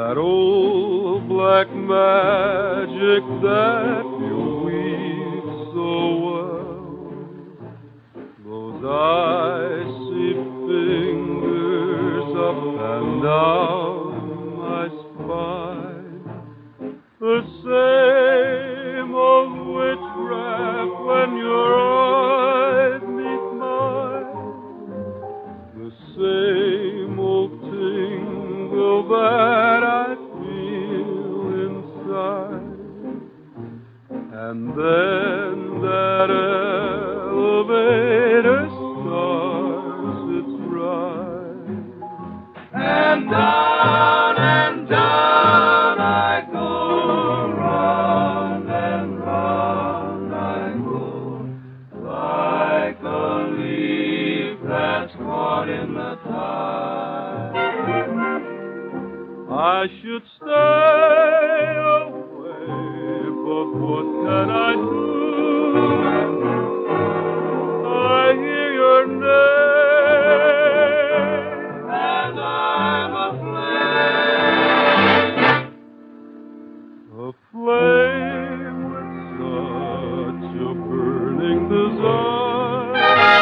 That old black magic that you weave so well, those icy fingers up and down my spine, the same old witchcraft when your eyes meet mine, the same old tingle that I feel inside, and then that elevator starts its ride, and down I go, round and round I go, like a leaf that's caught in the tide. I should stay away, but what can I do? I hear your name, and I'm aflame with such a burning desire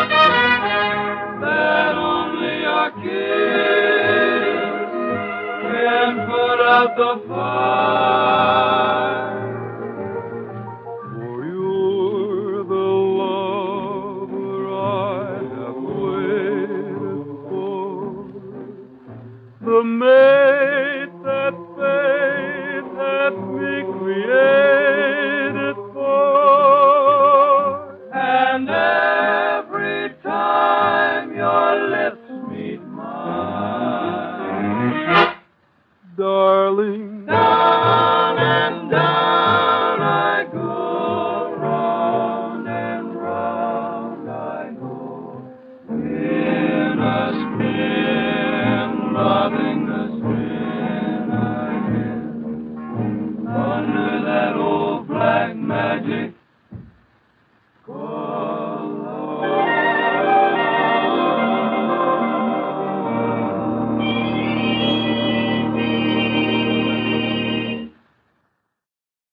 that only our kiss can put out the fire. For you're the lover I have waited for, the mate that fate had me created for. And every time your lips meet mine, darling,